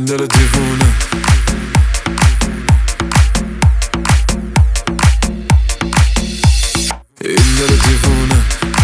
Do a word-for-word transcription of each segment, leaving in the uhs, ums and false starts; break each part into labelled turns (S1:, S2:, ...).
S1: این دل دیوونه این دل دیوونه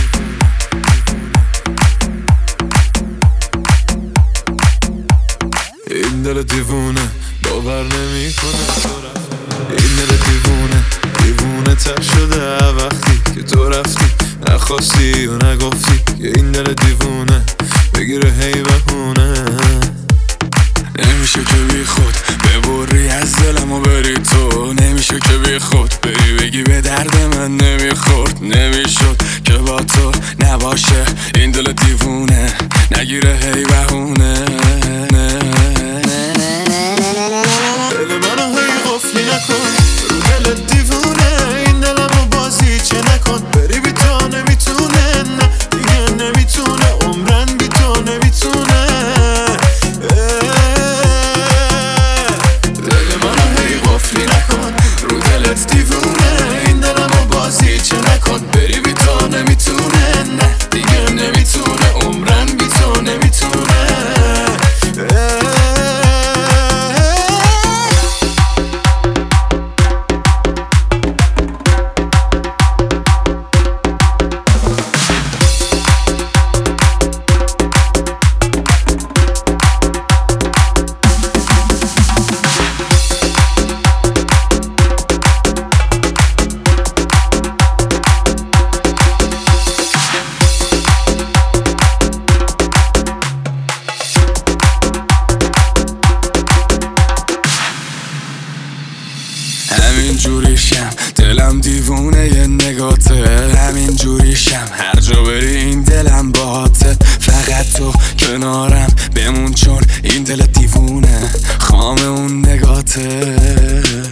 S1: این دل دیوونه باور نمی کنه این دل دیوونه دیوونه تر شده وقتی که تو رفتی نخواستی و نگفتی که این دل دیوونه بگیره هی بهونه نمیشه که بی خود ببری از دلم و بری تو نمیشه که بی خود بری بگی به درد من نمیخورد نمیشد که با تو نباشه این دل دیوونه نگیره هی بهونه دل منو هی قفلی نکن رو دل دیوونه این دلمو بازی چه نکن بری بی تو نمیتونه نه دیگه نمیتونه عمرن بی تو نمیتونه دل منو هی قفلی نکن رو دلت دیوونه این دلمو بازی چه نکن بری بی تو نمیتونه نه دیگه نمیتونه عمرن بی تو نمیتونه همین جوریشم دلم دیوونه یه نگاته همین جوریشم هر جا بری این دلم باته فقط تو کنارم بمون چون این دل دیوونه خام اون نگاته